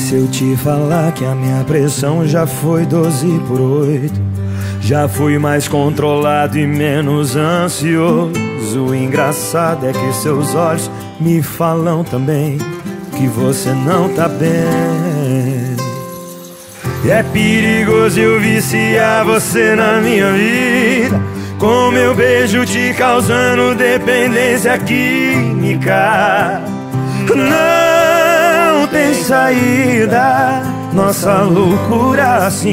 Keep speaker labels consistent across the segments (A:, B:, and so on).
A: se eu te falar que a minha pressão já foi 12/8? Já fui mais controlado e menos ansioso. O engraçado é que seus olhos me falam também que você não tá bem. É perigoso eu viciar você na minha vida, com meu beijo te causando dependência química. Não tem saída, nossa loucura se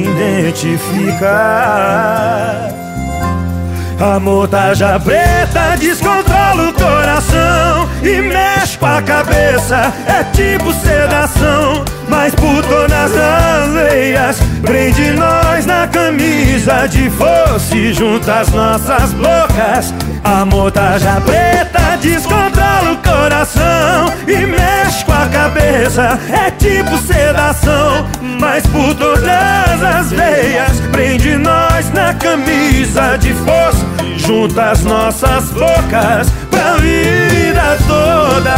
A: identifica. Amor tarja preta descontrola o coração e mexe com a cabeça, é tipo sedação, mas por todas as veias prende nós na camisa de força e junta as nossas bocas. Amor tarja preta descontrola o coração e mexe com a cabeça, é tipo sedação, mas por todas as veias prende nós na camisa de força, junta as nossas bocas pra vida toda.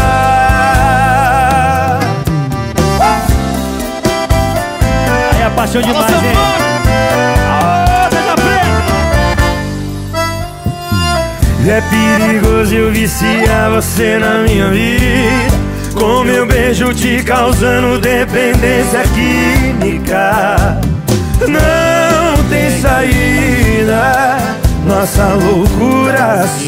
B: Aí a paixão demais, hein?
A: É perigoso eu viciar você na minha vida, com meu beijo te causando dependência química. Não tem saída, nossa loucura se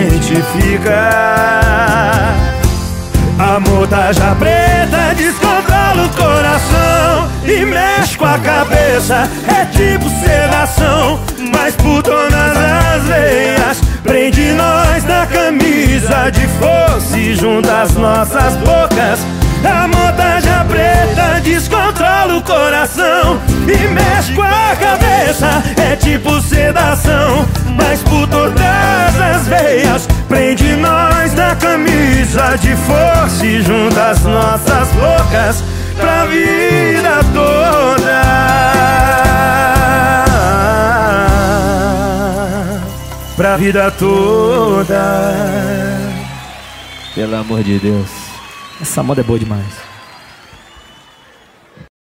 A: identifica. Amor tarja preta descontrola o coração e mexe com a cabeça, é tipo sedação, mas por todas as veias prende nós na camisa de força e junta as nossas bocas. Amor tarja preta descontrola o coração e mexe com a cabeça, é tipo sedação, mas por todas as veias prende nós na camisa de força e junta as nossas bocas pra vida toda. Pra vida toda.
B: Pelo amor de Deus, essa moda é boa demais.